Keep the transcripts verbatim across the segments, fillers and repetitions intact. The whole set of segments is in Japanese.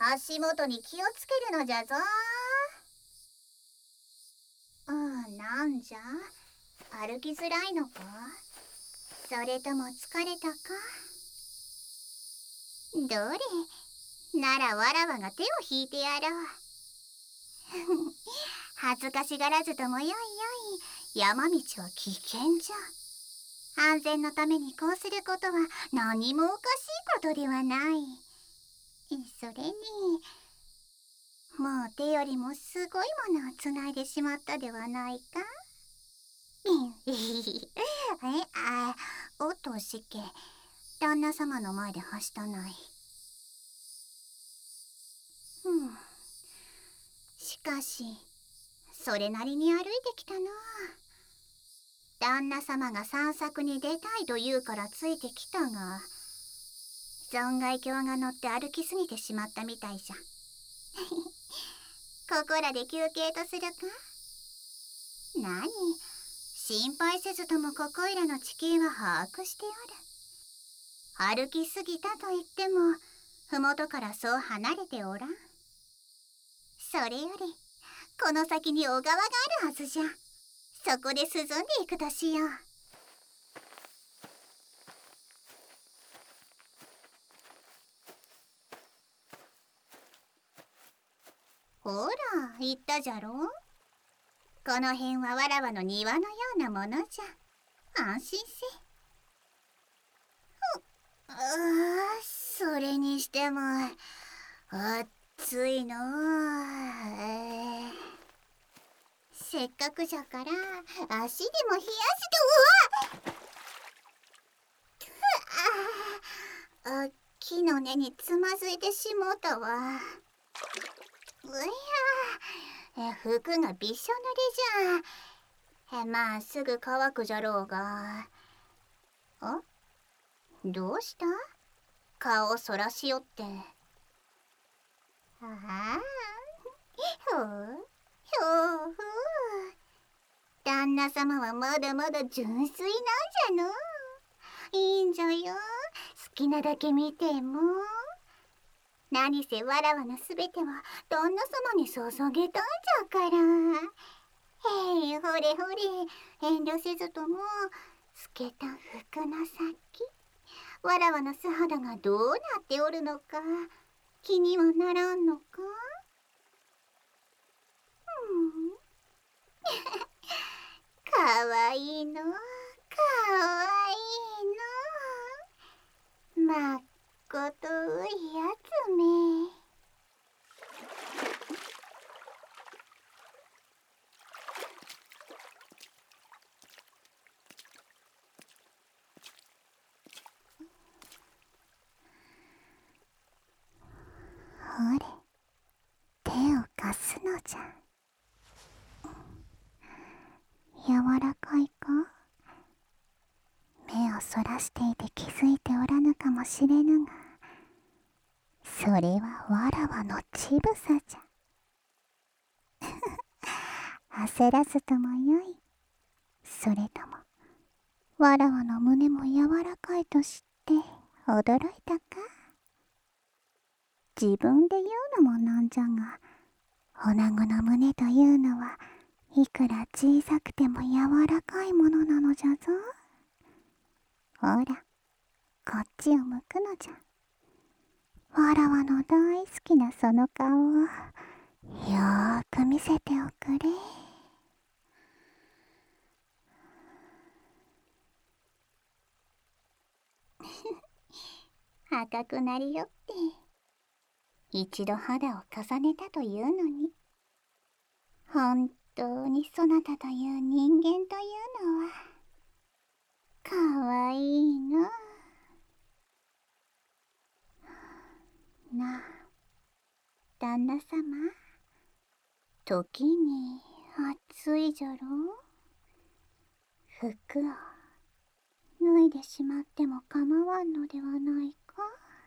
足元に気をつけるのじゃぞ。うん、なんじゃ、歩きづらいのか、それとも疲れたか。どれならわらわが手を引いてやろう。恥ずかしがらずともよいよい。山道は危険じゃ。安全のためにこうすることは何もおかしいことではない。それにもう手よりもすごいものをつないでしまったではないか。えあおとしけ、旦那様の前ではしたない。うん、しかしそれなりに歩いてきたな。旦那様が散策に出たいと言うからついてきたが、存外興が乗って歩きすぎてしまったみたいじゃ。ここらで休憩とするか。何、心配せずともここいらの地形は把握しておる。歩きすぎたと言っても麓からそう離れておらん。それよりこの先に小川があるはずじゃ。そこで涼んでいくとしよう。ほら言ったじゃろ。この辺はわらわの庭のようなものじゃ。安心せ。うあ、それにしても暑いのう。せっかくじゃから足でも冷やして。うわあ、木の根につまずいてしもうたわ。うや、服がびしょ濡れじゃ。まあすぐ乾くじゃろうが。あ、どうした？顔をそらしよって。ああ、ほうほうほう。旦那様はまだまだ純粋なんじゃの。いいんじゃよ、好きなだけ見ても。何せわらわのすべては旦那様に捧げたんじゃから。へい、ほれほれ、遠慮せずとも透けた服の先、わらわの素肌がどうなっておるのか気にはならんのか。うんかわいいの、かわいいの、まっこといやつめ。ほれ、手を貸すのじゃ。柔らかいか。目をそらしていて気づいておらぬかもしれぬが、それはわらわの乳房じゃ。焦らずともよい。それともわらわの胸も柔らかいと知って驚いたか。自分で言うのもなんじゃが、女子の胸というのはいくら小さくても柔らかいものなのじゃぞ。ほら、こっちを向くのじゃ。わらわの大好きなその顔をよーく見せておくれ。赤くなりよって一度肌を重ねたというのに、本当にそなたという人間というのはかわいいの。なあ、旦那様、時に暑いじゃろ。服を脱いでしまっても構わんのではないか。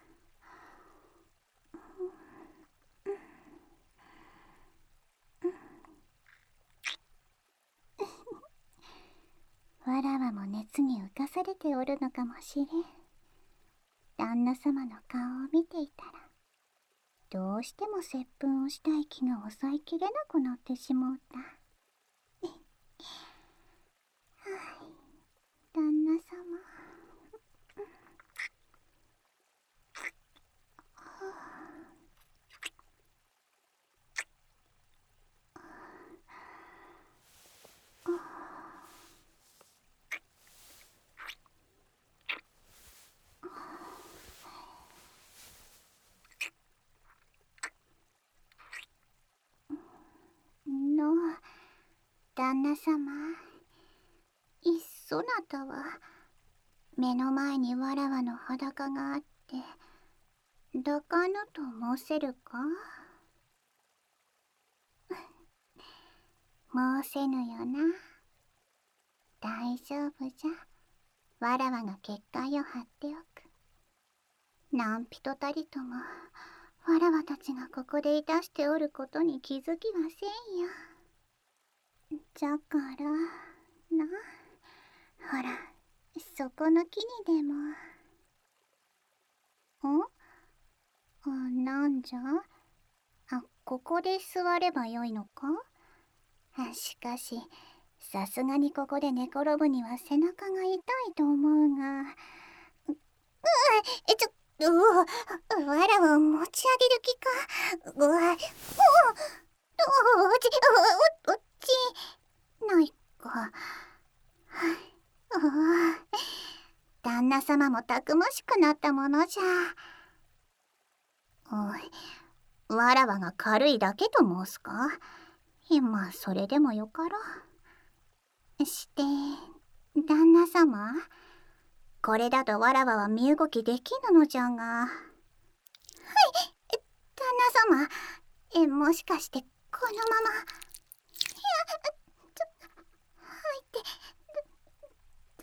わらわも熱に浮かされておるのかもしれん。旦那様の顔を見ていたらどうしても接吻をしたい気が抑えきれなくなってしまった。はあ、旦那様。の旦那様、いっそなたは目の前にわらわの裸があって抱かぬと申せるか。申せぬよな。大丈夫じゃ。わらわが結界を張っておく。何人たりともわらわたちがここでいたしておることに気づきはせんよ。じゃからな、ほらそこの木にでも。んあ、なんじゃ。あ、ここで座ればよいのか。しかしさすがにここで寝転ぶには背中が痛いと思うが。う、うえちょうわ、わらわを持ち上げる気か。うわ、おお、おち、お、おちないか。うわ、旦那様もたくましくなったものじゃ。おい、わらわが軽いだけと申すか。今それでもよかろう。して旦那様、これだとわらわは身動きできぬのじゃが。はい、旦那様、え、もしかしてこのまま。いや、ちょ、はいって、旦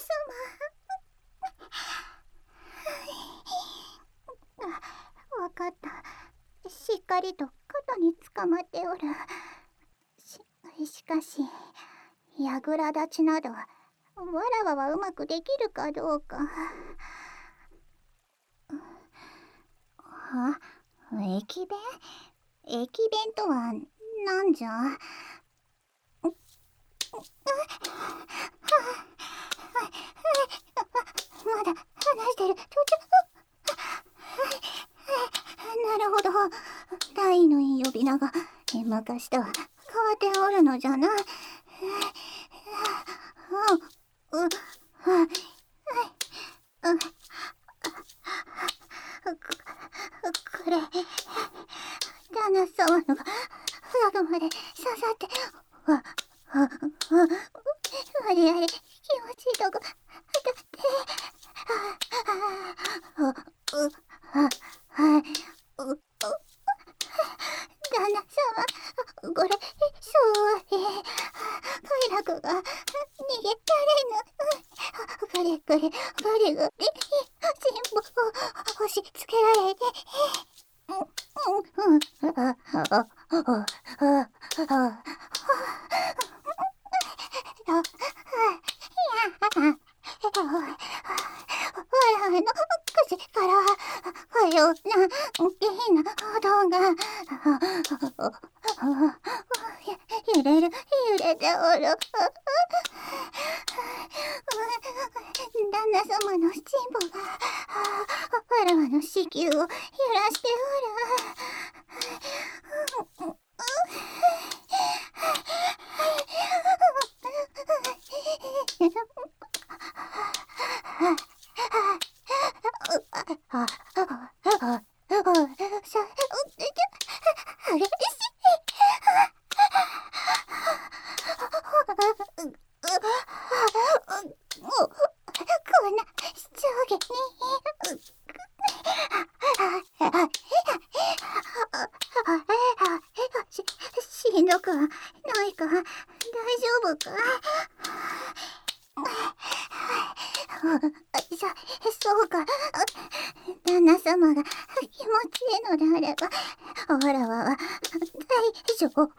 那様。あ、わかった。しっかりと肩につかまっておる。し、しかしやぐら立ちなどわらわはうまくできるかどうか。は、駅弁？駅弁とはなんじゃ。まだ話してる途中。なるほど、大のいい呼び名が昔とは変わっておるのじゃな。う、う、これ旦那様の喉まで刺さって、わ、わ、わ、あれあれ気持ちいいとこ当たって、あ、う、う、あ、はい、う、う、旦那様、これそうね、快楽が逃げられぬ。これこれこれが全部押し付けられて、わらの口からかような変な音が揺れる揺れておる。旦那様の心棒がわらわの子宮を揺らしておる。こんな上下にし、しんどくはないか。大丈夫か。そ、そうか。旦那様が気持ちいいのであれば、わらわは大丈夫。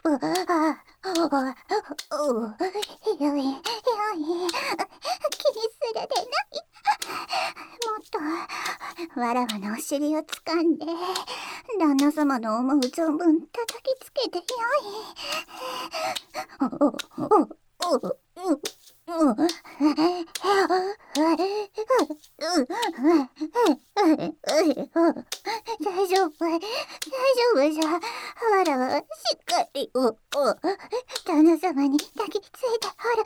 よい、よい。気にするでない。もっとわらわのお尻を掴んで旦那様の思う存分叩きつけてよい。大丈夫、大丈夫じゃ。わらわしっかりお旦那様に抱きついておる。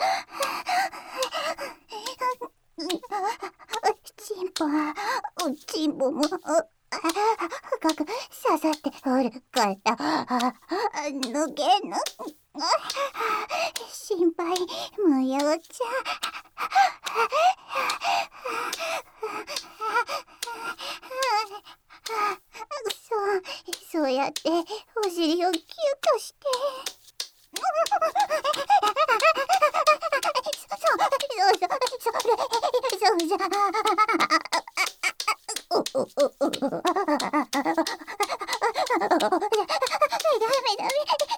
チンポはチンポも深く刺さっておるから抜けぬ。心配無用じゃ。そうそうやってお尻をキュッとして。そうそうそうそうそうじゃ。ダメダメ。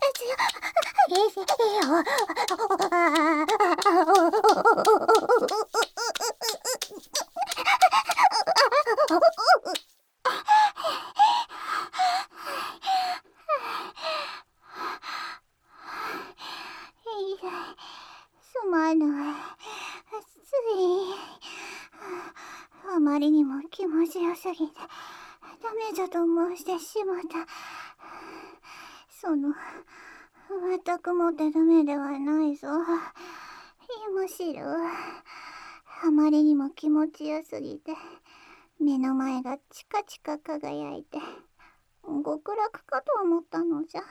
すまない。ついあまりにも気持ちよすぎてダメじゃと申してしまった。その全くもってダメではないぞ。むしろあまりにも気持ちよすぎて目の前がチカチカ輝いて極楽かと思ったのじゃ。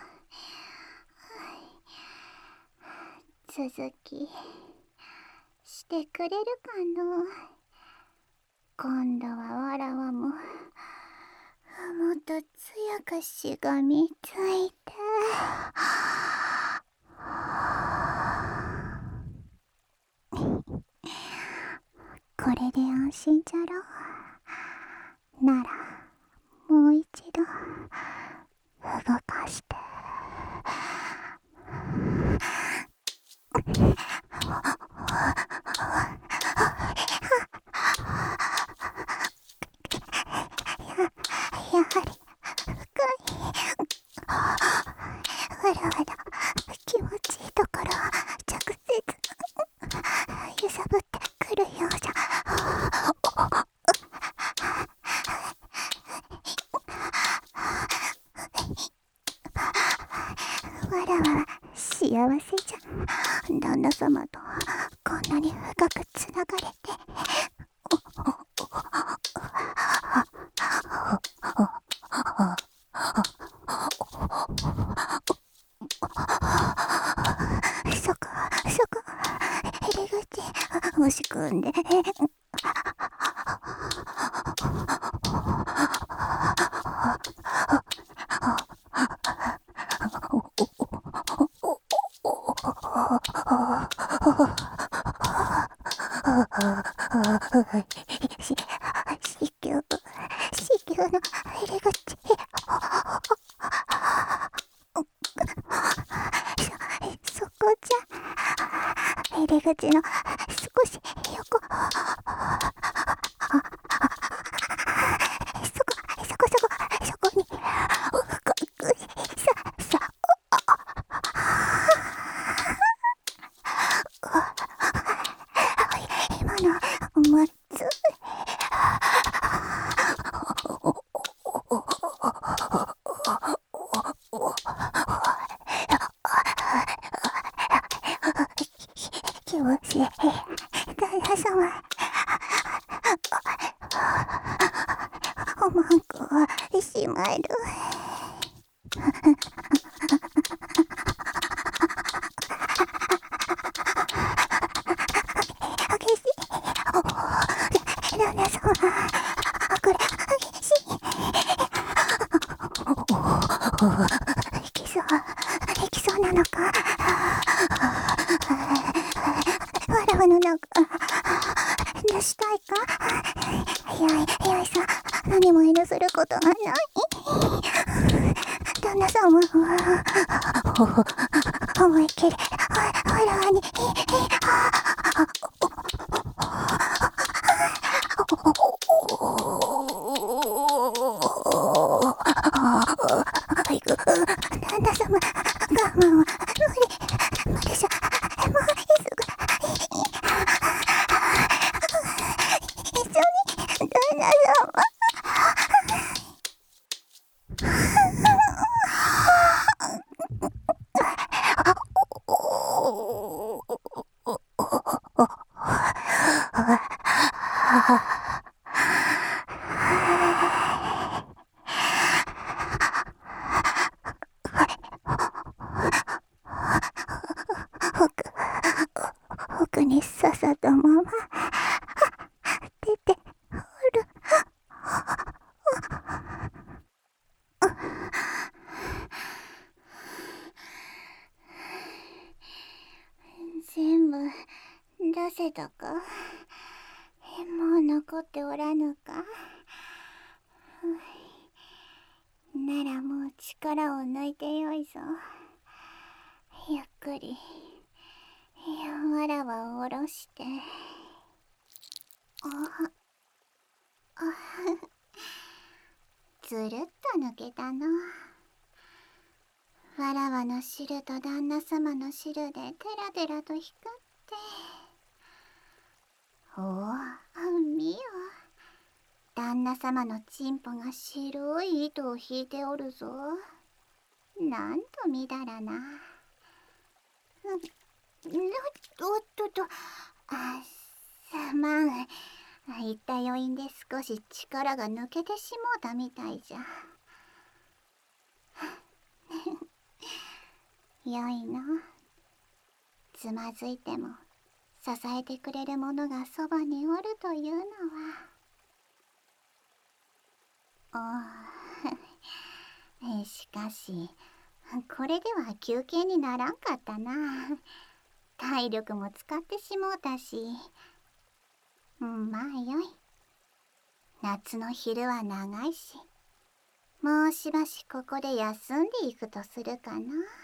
続きしてくれるかの。今度はわらわももっと強くしがみついて。これで安心じゃろう。ならもう一度動かして。やはり深い。わらわの気持ちいいところを直接揺さぶってくるようじゃ。わらわは幸せじゃ。旦那様とこんなに深くつながれて。そこそこ入り口押し込んで。し、子宮、子宮の入り口。そ、そこじゃ。入り口の少し横。そこ、そこそこ、そこに、深く、さ、さ、今の、まずい。気持ちいい。旦那様。おまんこはしまる。激しい。旦那様。これ、激しい。いきそう。いきそうなのか。わらわの中出したいか。よいよいさ。何も遠慮することがない。旦那様は思いっきりわらわに。 奥にささったまま出ておる。全部出せたか？もう残っておらぬか？ならもう力を抜いてよいぞ。ゆっくりわらは下ろして。ああずるっと抜けたの。わらわの汁と旦那様の汁でテラテラと光って。おお、見よ。旦那様のチンポが白い糸を引いておるぞ。なんとみだらな。おっとっと、あ、すまん。言った余韻で少し力が抜けてしもうたみたいじゃ。よいの。つまずいても支えてくれる者がそばにおるというのは。おしかしこれでは休憩にならんかったな。体力も使ってしもうたし。うん、まあよい。夏の昼は長いし、もうしばしここで休んでいくとするかな。